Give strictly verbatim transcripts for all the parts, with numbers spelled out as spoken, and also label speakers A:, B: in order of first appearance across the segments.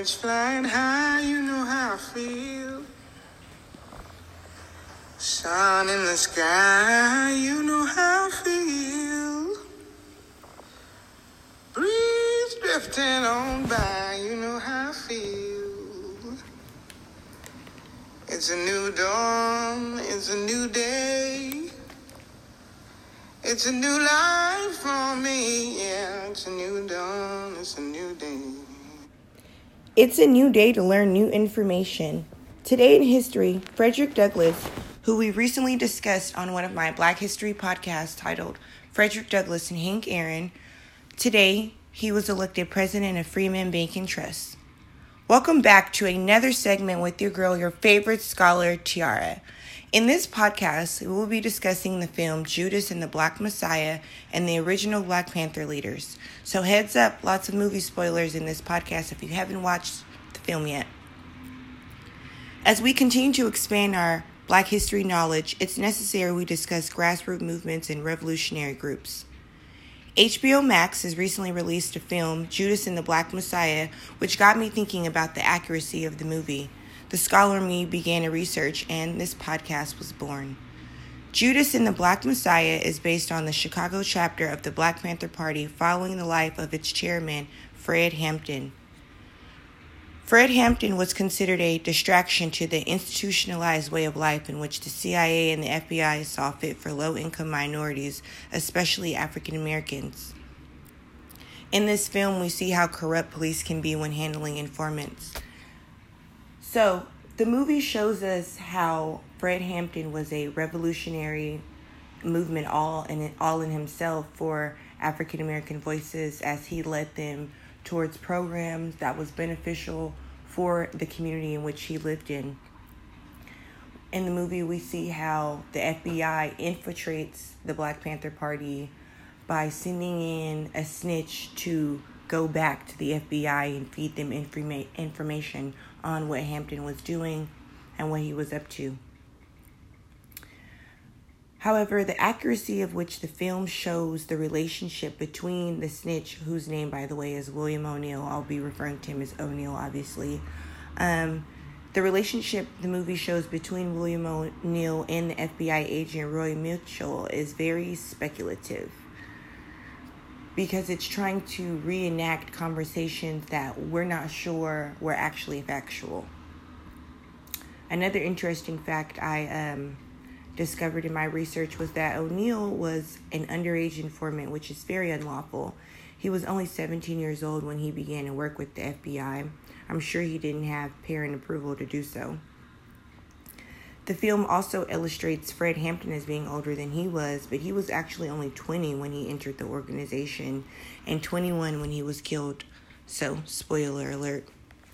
A: Birds flying high, you know how I feel. Sun in the sky, you know how I feel. Breeze drifting on by, you know how I feel. It's a new dawn, it's a new day. It's a new life for me, yeah. It's a new dawn, it's a new day.
B: It's a new day to learn new information. Today in history, Frederick Douglass, who we recently discussed on one of my Black History podcasts titled Frederick Douglass and Hank Aaron, today he was elected president of Freeman Bank and Trust. Welcome back to another segment with your girl, your favorite scholar, Tiara. In this podcast, we will be discussing the film Judas and the Black Messiah and the original Black Panther leaders. So heads up, lots of movie spoilers in this podcast if you haven't watched the film yet. As we continue to expand our Black history knowledge, it's necessary we discuss grassroots movements and revolutionary groups. H B O Max has recently released a film, Judas and the Black Messiah, which got me thinking about the accuracy of the movie. The scholar in me began to research, and this podcast was born. Judas and the Black Messiah is based on the Chicago chapter of the Black Panther Party following the life of its chairman, Fred Hampton. Fred Hampton was considered a distraction to the institutionalized way of life in which the C I A and the F B I saw fit for low-income minorities, especially African Americans. In this film, we see how corrupt police can be when handling informants. So, the movie shows us how Fred Hampton was a revolutionary movement all in all in himself for African American voices as he led them towards programs that was beneficial for the community in which he lived in. In the movie, we see how the F B I infiltrates the Black Panther Party by sending in a snitch to go back to the F B I and feed them informa- information on what Hampton was doing and what he was up to. However, the accuracy of which the film shows the relationship between the snitch, whose name, by the way, is William O'Neal, I'll be referring to him as O'Neal, obviously. Um, the relationship the movie shows between William O'Neal and the F B I agent Roy Mitchell is very speculative, because it's trying to reenact conversations that we're not sure were actually factual. Another interesting fact I um, discovered in my research was that O'Neal was an underage informant, which is very unlawful. He was only seventeen years old when he began to work with the F B I. I'm sure he didn't have parent approval to do so. The film also illustrates Fred Hampton as being older than he was, but he was actually only twenty when he entered the organization and twenty-one when he was killed. So, spoiler alert.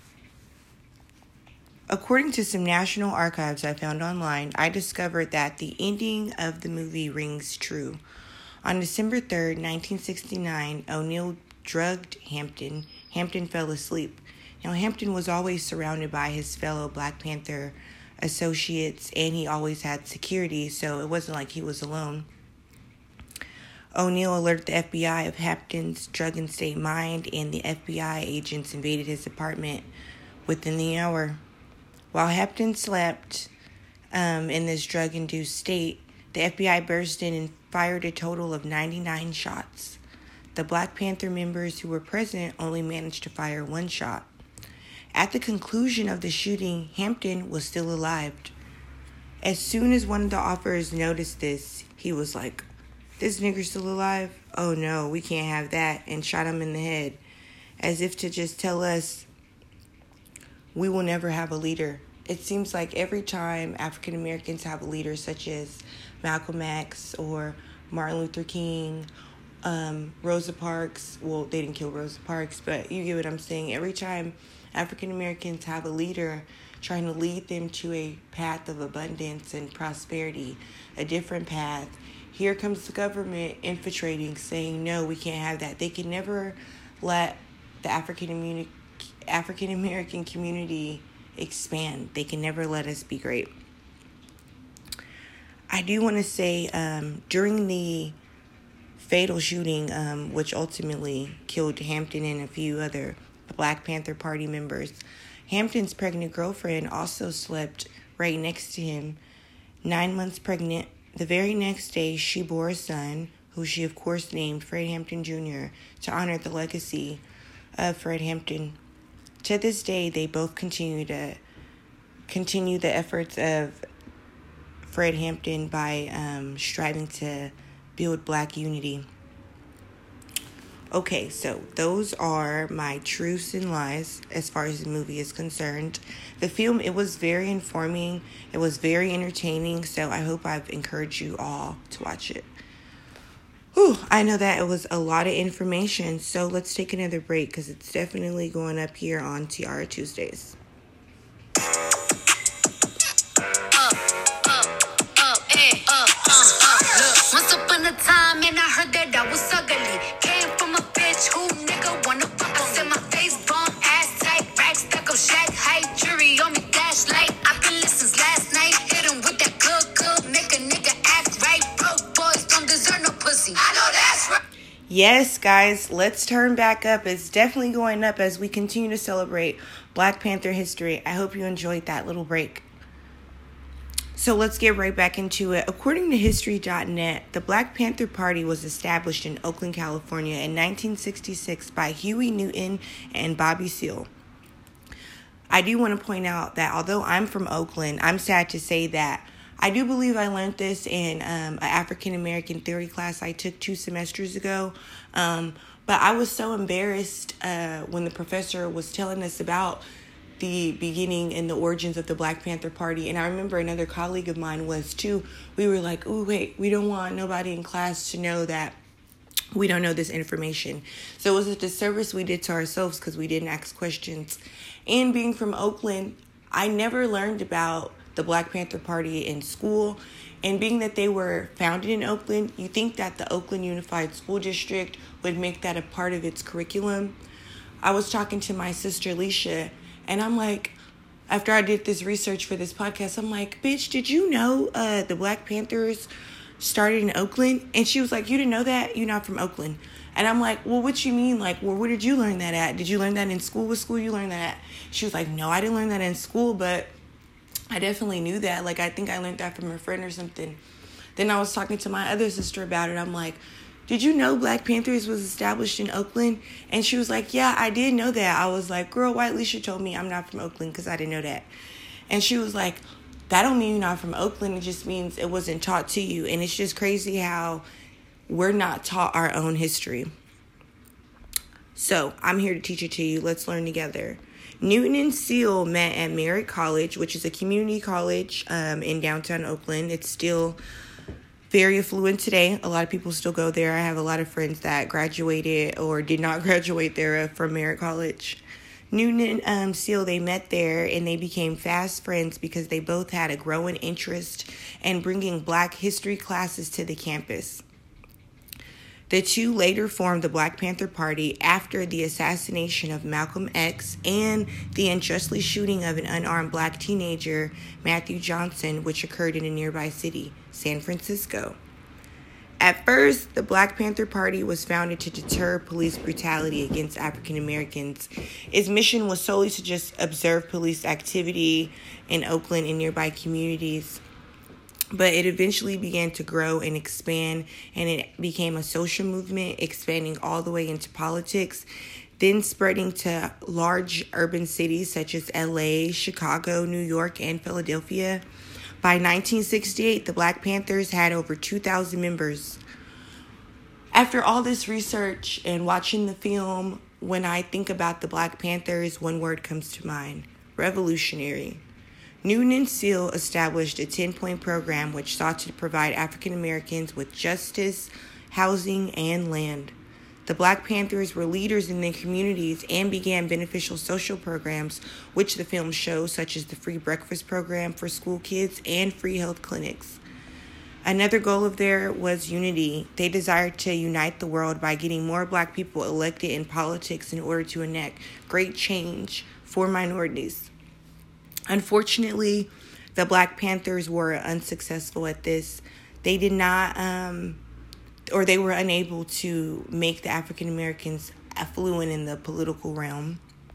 B: According to some national archives I found online, I discovered that the ending of the movie rings true. On December third, nineteen sixty-nine, O'Neal drugged Hampton. Hampton fell asleep. Now, Hampton was always surrounded by his fellow Black Panther associates, and he always had security, so it wasn't like he was alone. O'Neal alerted the F B I of Hampton's drug-and state mind, and the F B I agents invaded his apartment within the hour. While Hampton slept um, in this drug-induced state, the F B I burst in and fired a total of ninety-nine shots. The Black Panther members who were present only managed to fire one shot. At the conclusion of the shooting, Hampton was still alive. As soon as one of the officers noticed this, he was like, "This nigger's still alive? Oh no, we can't have that," and shot him in the head, as if to just tell us, we will never have a leader. It seems like every time African Americans have a leader, such as Malcolm X or Martin Luther King, um, Rosa Parks, well, they didn't kill Rosa Parks, but you get what I'm saying. Every time African Americans have a leader trying to lead them to a path of abundance and prosperity, a different path, here comes the government infiltrating, saying, no, we can't have that. They can never let the African American African American community expand. They can never let us be great. I do want to say, um, during the fatal shooting, um, which ultimately killed Hampton and a few other the Black Panther Party members. Hampton's pregnant girlfriend also slept right next to him. Nine months pregnant, the very next day she bore a son, who she of course named Fred Hampton Junior to honor the legacy of Fred Hampton. To this day, they both continue to continue the efforts of Fred Hampton by um, striving to build Black unity. Okay, so those are my truths and lies as far as the movie is concerned. The film, it was very informing. It was very entertaining, so I hope I've encouraged you all to watch it. Whew, I know that it was a lot of information, so let's take another break because it's definitely going up here on Tiara Tuesdays.
C: Once upon a time, and I heard that I was ugly. Came from a bitch who nigga wanna fuck. I said my face bomb, ass tight, rack stuck up, shack height, jury on me, flashlight. I've been listening last night, hit him with that good, good, make a nigga act right. Broke boys don't deserve no pussy. I know that's right.
B: Yes, guys, let's turn back up. It's definitely going up as we continue to celebrate Black Panther history. I hope you enjoyed that little break. So let's get right back into it. According to history dot net, the Black Panther Party was established in Oakland, California in nineteen sixty-six by Huey Newton and Bobby Seale. I do want to point out that although I'm from Oakland, I'm sad to say that I do believe I learned this in um, an African American theory class I took two semesters ago. Um, but I was so embarrassed uh, when the professor was telling us about the beginning and the origins of the Black Panther Party. And I remember another colleague of mine was too. We were like, oh, wait, we don't want nobody in class to know that we don't know this information. So it was a disservice we did to ourselves because we didn't ask questions. And being from Oakland, I never learned about the Black Panther Party in school. And being that they were founded in Oakland, you think that the Oakland Unified School District would make that a part of its curriculum. I was talking to my sister, Alicia, and I'm like, after I did this research for this podcast, I'm like, bitch, did you know uh, the Black Panthers started in Oakland? And she was like, you didn't know that? You're not from Oakland. And I'm like, well, what you mean? Like, well, where did you learn that at? Did you learn that in school? What school you learned that at? She was like, no, I didn't learn that in school, but I definitely knew that. Like, I think I learned that from a friend or something. Then I was talking to my other sister about it. I'm like, did you know Black Panthers was established in Oakland? And she was like, yeah, I did know that. I was like, girl, why Alicia told me I'm not from Oakland because I didn't know that. And she was like, that don't mean you're not from Oakland. It just means it wasn't taught to you. And it's just crazy how we're not taught our own history. So I'm here to teach it to you. Let's learn together. Newton and Seale met at Merritt College, which is a community college um, in downtown Oakland. It's still very affluent today. A lot of people still go there. I have a lot of friends that graduated or did not graduate there from Merritt College. Newton and um, Seale, they met there and they became fast friends because they both had a growing interest in bringing Black history classes to the campus. The two later formed the Black Panther Party after the assassination of Malcolm X and the unjustly shooting of an unarmed Black teenager, Matthew Johnson, which occurred in a nearby city, San Francisco. At first, the Black Panther Party was founded to deter police brutality against African Americans. Its mission was solely to just observe police activity in Oakland and nearby communities. But it eventually began to grow and expand, and it became a social movement, expanding all the way into politics, then spreading to large urban cities such as L A, Chicago, New York, and Philadelphia. By nineteen sixty-eight, the Black Panthers had over two thousand members. After all this research and watching the film, when I think about the Black Panthers, one word comes to mind: revolutionary. Newton and Seale established a ten-point program which sought to provide African Americans with justice, housing, and land. The Black Panthers were leaders in their communities and began beneficial social programs, which the film shows, such as the free breakfast program for school kids and free health clinics. Another goal of theirs was unity. They desired to unite the world by getting more Black people elected in politics in order to enact great change for minorities. Unfortunately, the Black Panthers were unsuccessful at this. They did not, um, or they were unable to make the African Americans affluent in the political realm.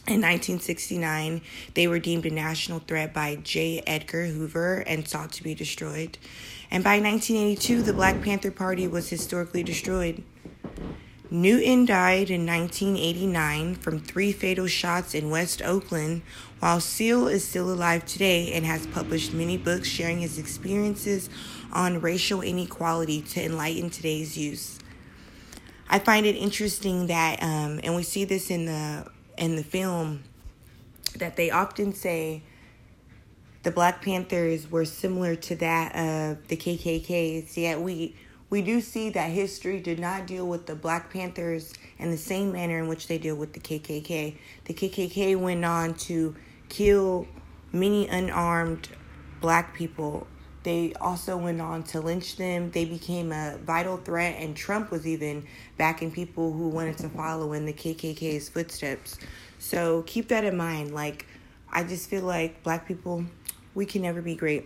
B: In nineteen sixty-nine, they were deemed a national threat by J. Edgar Hoover and sought to be destroyed. And by nineteen eighty-two, the Black Panther Party was historically destroyed. Newton died in nineteen eighty-nine from three fatal shots in West Oakland, while Seal is still alive today and has published many books sharing his experiences on racial inequality to enlighten today's youth. I find it interesting that, um, and we see this in the in the film, that they often say the Black Panthers were similar to that of the K K Ks, yet we we do see that history did not deal with the Black Panthers in the same manner in which they deal with the K K K. The K K K went on to kill many unarmed Black people. They also went on to lynch them. They became a vital threat, and Trump was even backing people who wanted to follow in the K K K's footsteps. So keep that in mind. Like, I just feel like Black people, we can never be great.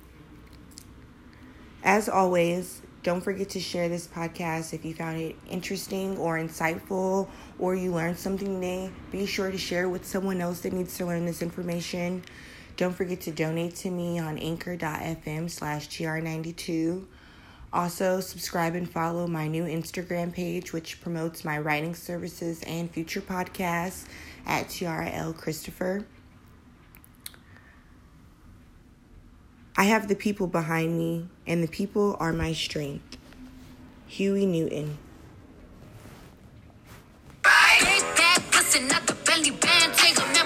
B: As always, don't forget to share this podcast if you found it interesting or insightful, or you learned something today. Be sure to share it with someone else that needs to learn this information. Don't forget to donate to me on anchor.fm slash tr92. Also, subscribe and follow my new Instagram page, which promotes my writing services and future podcasts at T R L Christopher. I have the people behind me, and the people are my strength. Huey Newton.
C: Big bag, bustin' out the belly band, take a